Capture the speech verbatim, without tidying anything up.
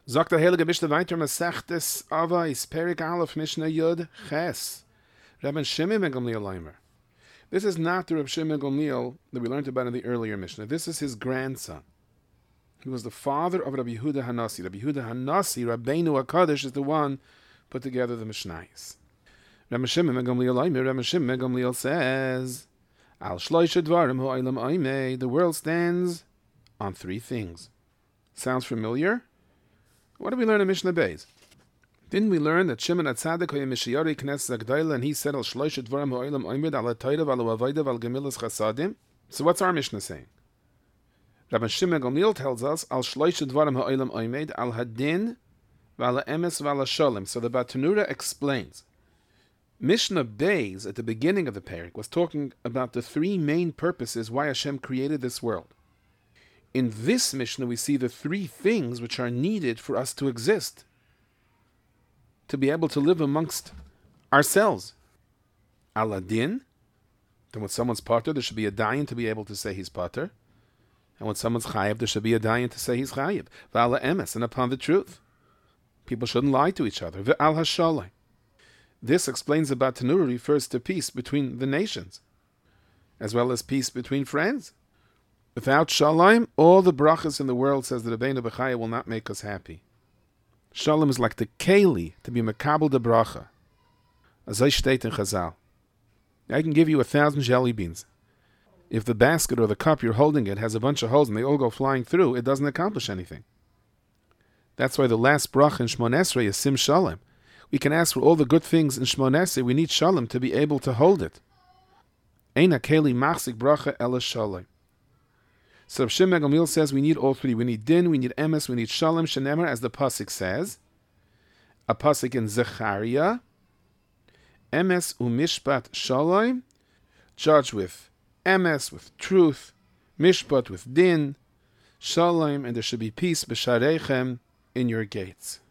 Sagt der Heilige Mishnah weiter, Masechtes Avos, Perik Aleph, Mishnah Yud, Ches. Rabban Shimon ben Gamliel Leimer. This is not the Reb Shimon ben Gamliel that we learned about in the earlier Mishnah. This is his grandson. He was the father of Rabbi Yehuda Hanasi. Rabbi Yehuda Hanasi, Rabbeinu HaKadosh, is the one put together the Mishnayos. Rabban Shimon ben Gamliel Leimer, Rabban Shimon ben Gamliel says, Al Shloisha Dvarim Ha'olam Oimei, the world stands on three things. Sounds familiar? What did we learn in Mishnah Beis? Didn't we learn that Shimon HaTzadik hoye Mishiyari Knesset Agdayla, and he said Al Shloisha Dvarim Ha'olam Oimei Al HaToyrav Al HaVaydav Al Gemilas Chasadim? So what's our Mishnah saying? Rabban Shimon ben Gamliel tells us Al Shloisha Dvarim Ha'olam Oimei Al Hadin V'Al Emes V'Al Sholem. So the Batanura explains. Mishnah Beis, at the beginning of the parak, was talking about the three main purposes why Hashem created this world. In this Mishnah, we see the three things which are needed for us to exist, to be able to live amongst ourselves. Aladin, then when someone's pater, there should be a dayan to be able to say he's pater, and when someone's chayiv, there should be a dayan to say he's chayiv. V'ala emes, and upon the truth. People shouldn't lie to each other. V'al hashalai. This explains about Tanura refers to peace between the nations, as well as peace between friends. Without Shalom, all the brachas in the world, says the Rabbeinu Bechaya, will not make us happy. Shalom is like the keli to be makabel de bracha. As I state in Chazal, I can give you a thousand jelly beans. If the basket or the cup you're holding it has a bunch of holes and they all go flying through, it doesn't accomplish anything. That's why the last bracha in Shmon Esrei is Sim Shalom. We can ask for all the good things in Shmon Esrei. We need Shalom to be able to hold it. Eina keli machzik bracha ela Shalom. So Reb Shimon ben Gamliel says we need all three. We need din, we need emes, we need Shalom, shenemar, as the pasuk says. A pasuk in Zechariah. Emes umishpat Shalom. Judge with emes, with truth. Mishpat with din. Shalom, and there should be peace b'shareichem, in your gates.